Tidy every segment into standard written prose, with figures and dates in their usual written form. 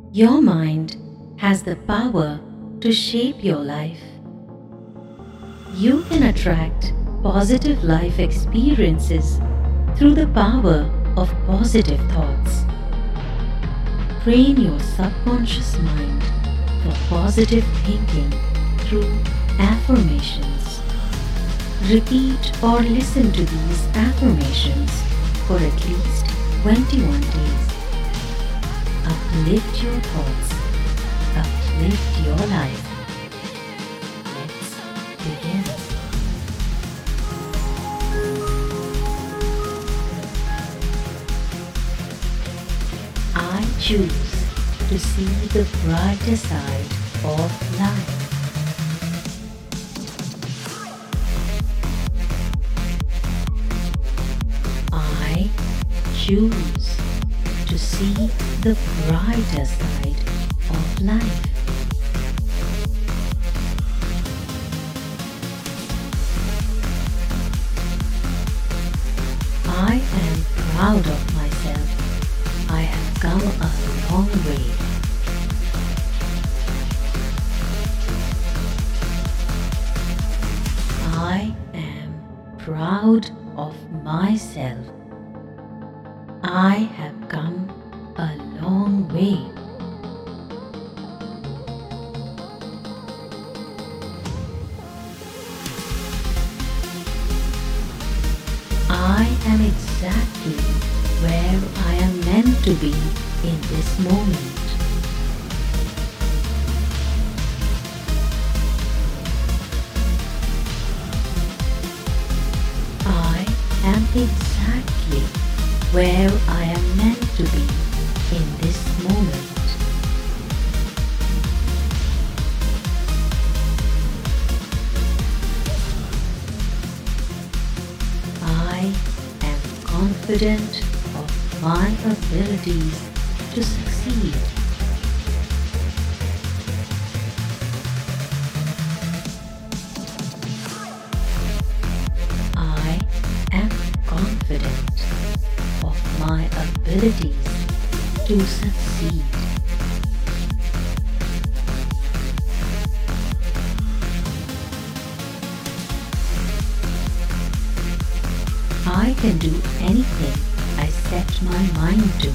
Your mind has the power to shape your life. You can attract positive life experiences through the power of positive thoughts. Train your subconscious mind for positive thinking through affirmations. Repeat or listen to these affirmations for at least 21 days. Uplift your thoughts. Uplift your life. Let's begin. I choose to see the brighter side of life. I choose to see the brighter side of life. I am proud of myself. I have come a long way. I am proud of myself. I have come a long way. I am exactly where I am meant to be in this moment. I am exactly where I am meant to be in this moment. I am confident of my abilities to succeed. I am confident of my abilities to succeed. I can do anything I set my mind to.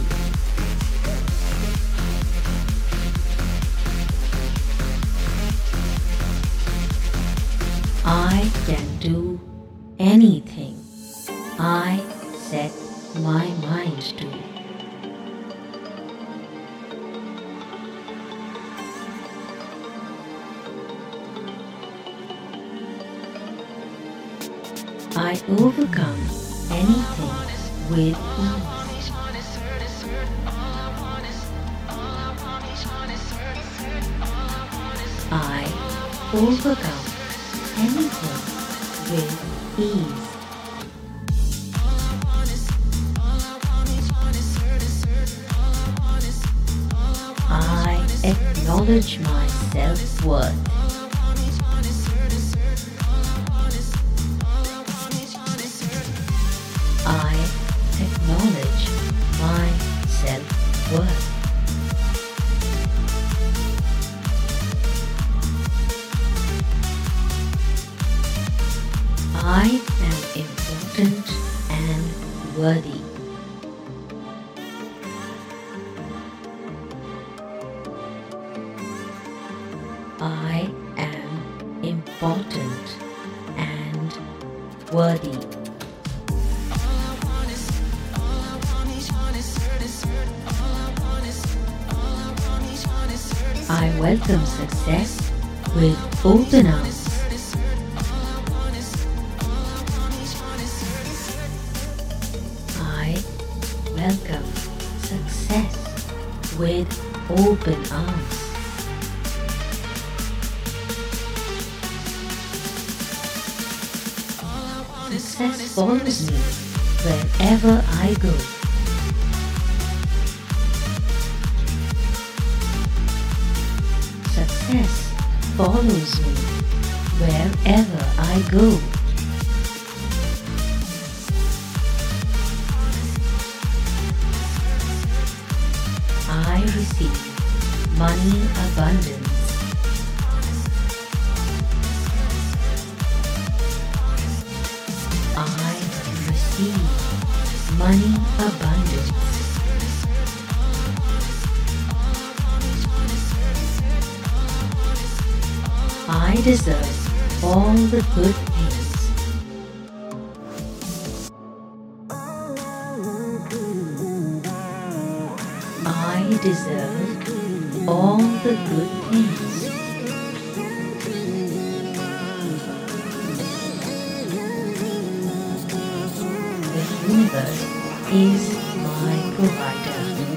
I can do anything I set my mind to. I overcome anything with ease. I overcome anything with ease. I acknowledge my self-worth. I acknowledge my self-worth. I am important and worthy. I am important and worthy. I welcome success with open arms. I welcome success with open arms. Success follows me wherever I go. Success follows me wherever I go. I receive money abundance. I receive money abundance. I deserve all the good things. I deserve all the good things. The universe is my provider.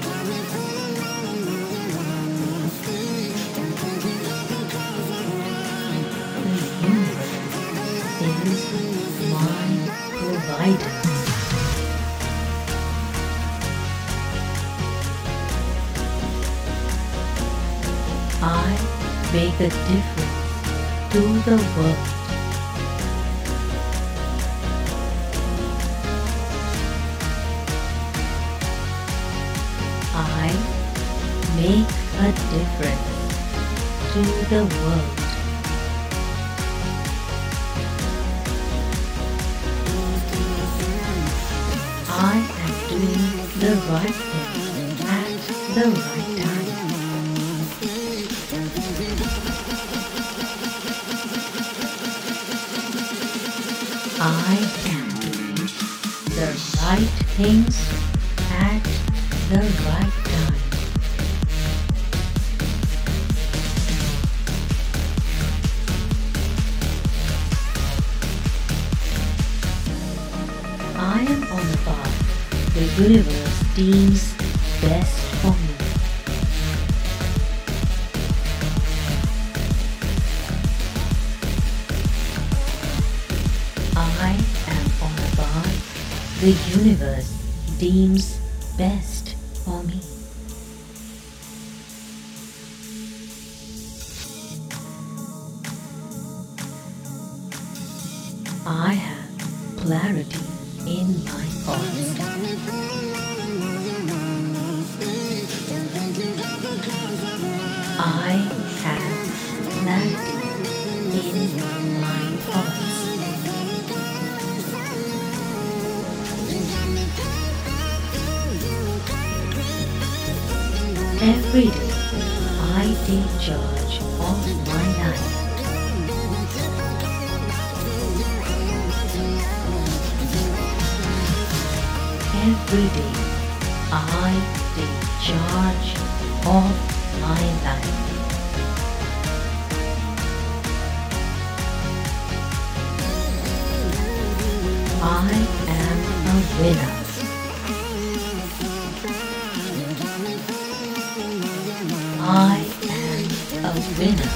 The universe is my provider. I make a difference to the world. I make a difference to the world. I am doing the right thing at the right time. I am doing the right things at the right time. I am on the path the universe deems best for me. I am on a path the universe deems best for me. I have clarity in my thoughts. I have clarity in my thoughts. Every day, I take charge of my life. Every day, I take charge of my life. I am a winner. I am a winner.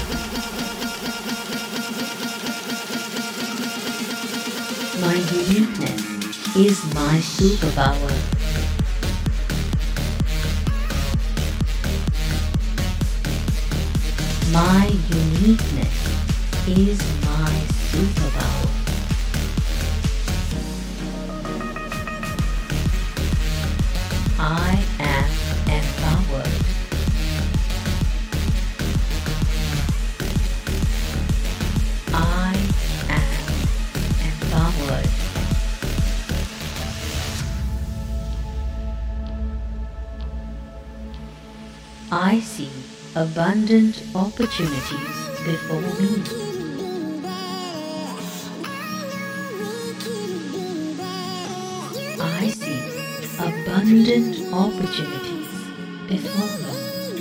My uniqueness is my superpower. My uniqueness is my superpower. I am empowered. I am empowered. I see abundant opportunities before me. I see abundant opportunities before me.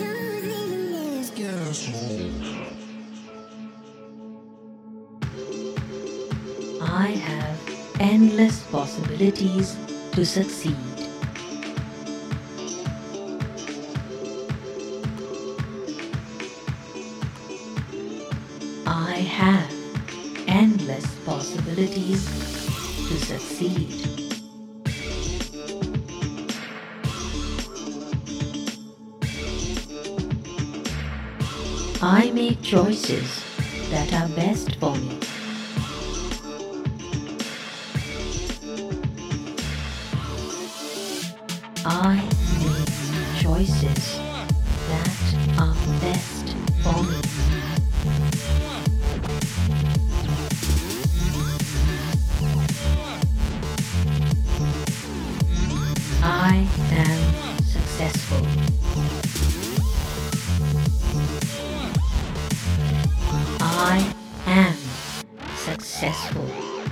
I have endless possibilities to succeed. I have endless possibilities to succeed. I make choices that are best for me. I make choices that are for me. I am successful. I am successful.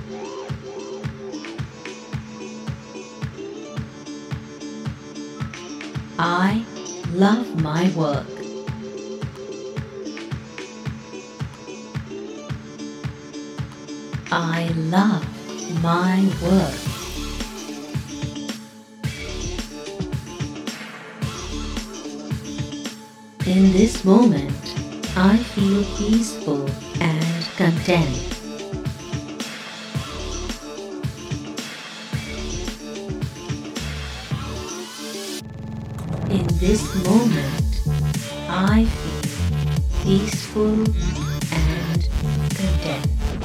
I love my work. I love my work. In this moment, I feel peaceful and content. In this moment, I feel peaceful and content.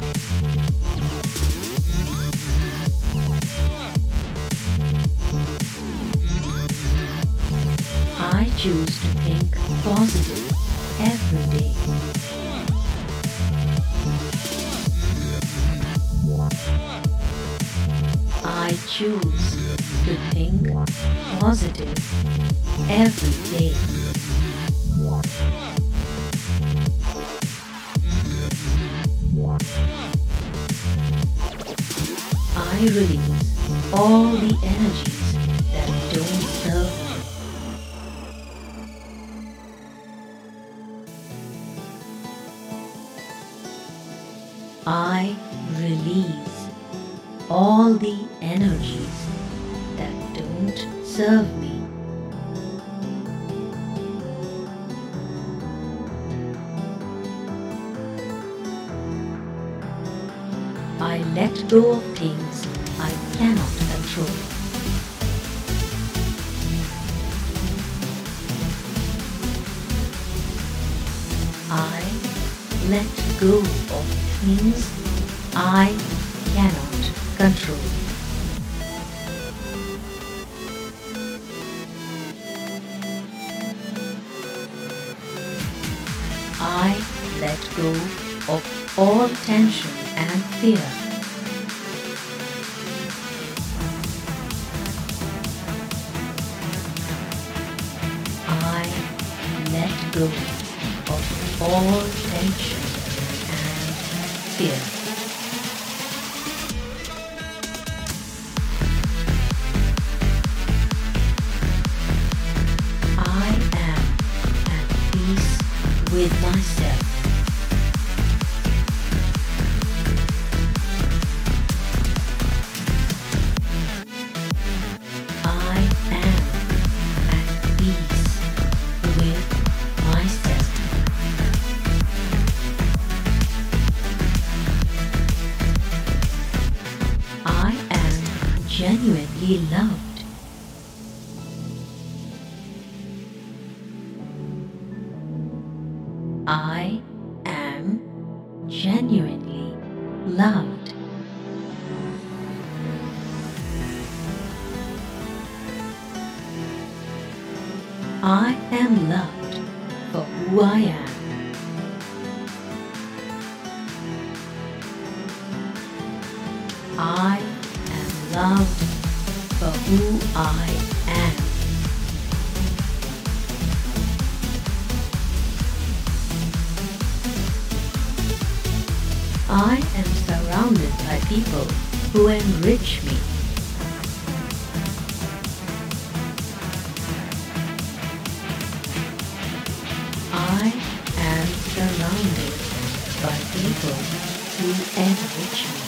I choose to think positive every day. I choose to think positive every day. I release all the energies that don't serve me. I release all the energies that don't serve me. I let go of things I cannot control. I let go of things I cannot control. I let go of all tension and fear. I let go of all tension and fear. I am at peace with myself. I am at peace with myself. I am genuinely loved. I am genuinely loved. I am loved for who I am. I am loved for who I am. I am surrounded by people who enrich me. I am surrounded by people who enrich me.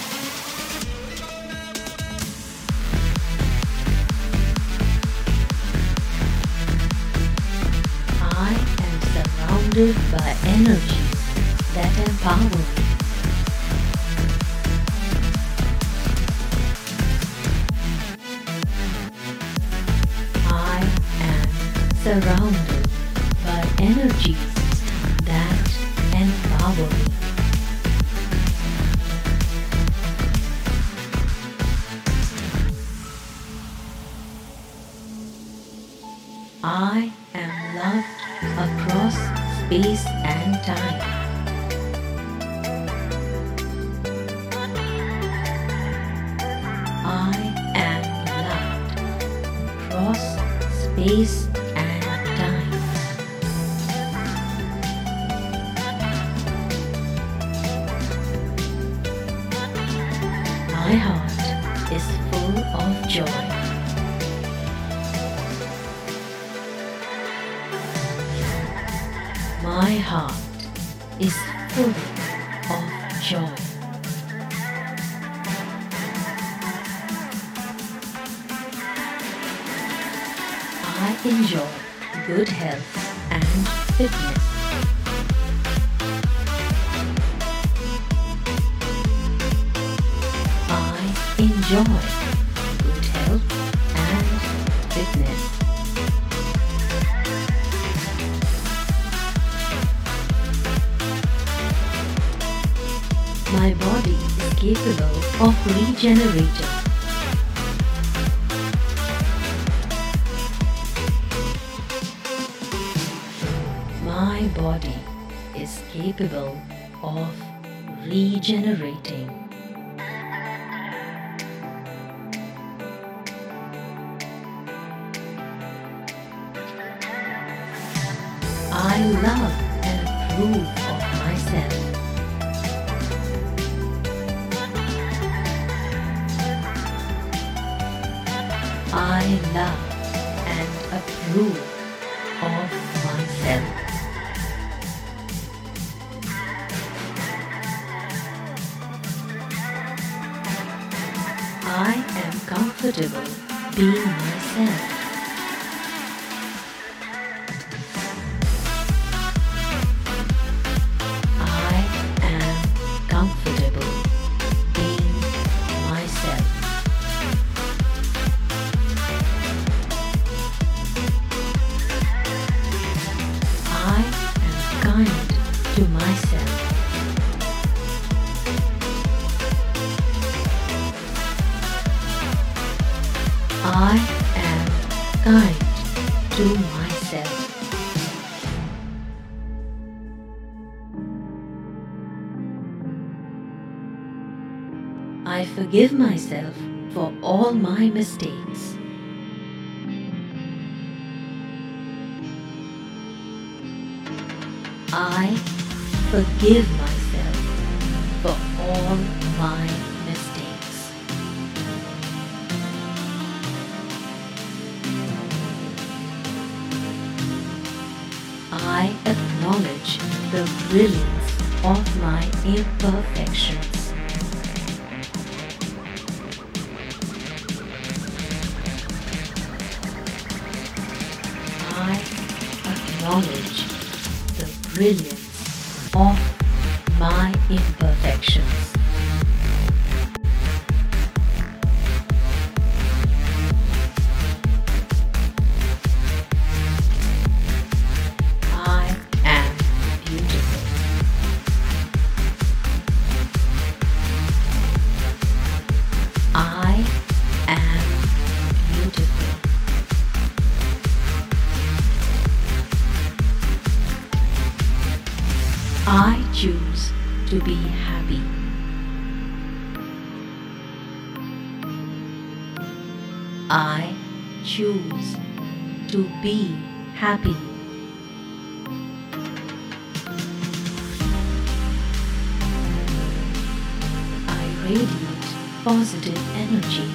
I am surrounded by energies that empower me. I am surrounded by energies that empower me. I am loved across space and time. I am loved across space and time. My heart is full of joy. My heart is full of joy. I enjoy good health and fitness. I enjoy good health and fitness. My body is capable of regenerating. My body is capable of regenerating. I love and approve of myself. I love and approve of myself. I am comfortable being myself. I am comfortable being myself. I am kind to myself. I am kind to myself. I forgive myself for all my mistakes. I forgive myself for all my mistakes. I acknowledge the brilliance of my imperfections. I acknowledge the brilliance of my imperfections. I am beautiful. I am beautiful. I choose to be happy. I choose to be happy. I radiate positive energy.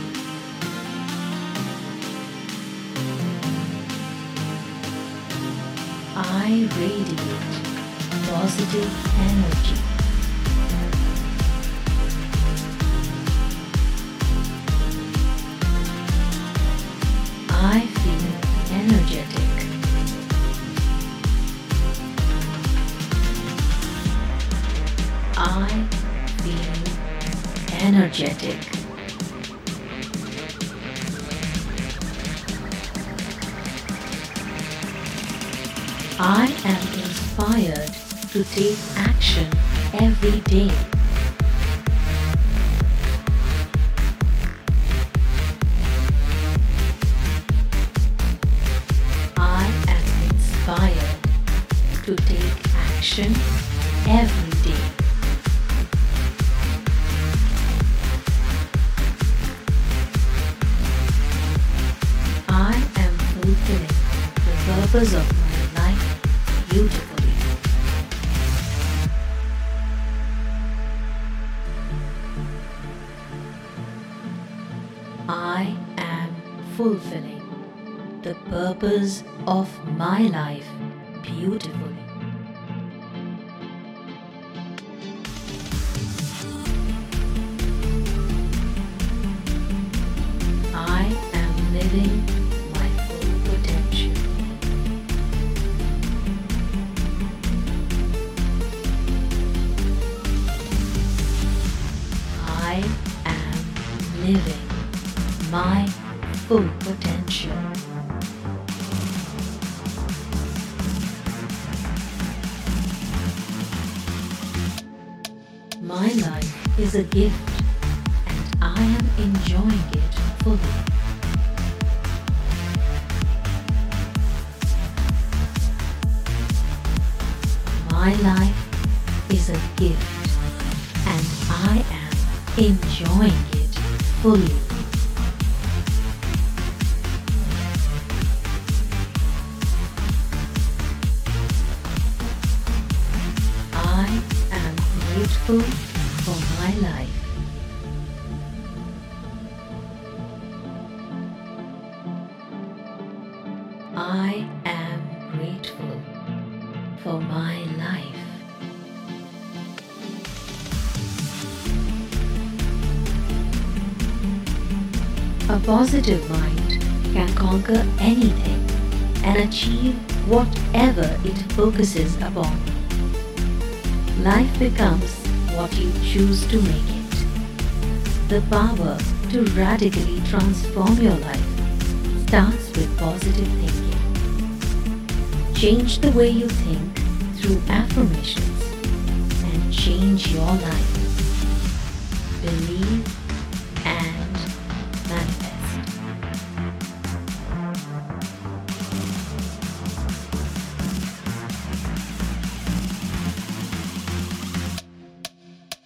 I radiate positive energy. I feel energetic. I feel energetic. I am inspired to take action every day. I am inspired to take direction every day. I am fulfilling the purpose of my life beautifully. I am fulfilling the purpose of my life beautifully. I am living my full potential. I am living my full potential. My life is a gift and I am enjoying it fully. My life is a gift and I am enjoying it fully. I am grateful for my life. I am grateful for my life. A positive mind can conquer anything and achieve whatever it focuses upon. Life becomes what you choose to make it. The power to radically transform your life starts with positive thinking. Change the way you think through affirmations and change your life. Believe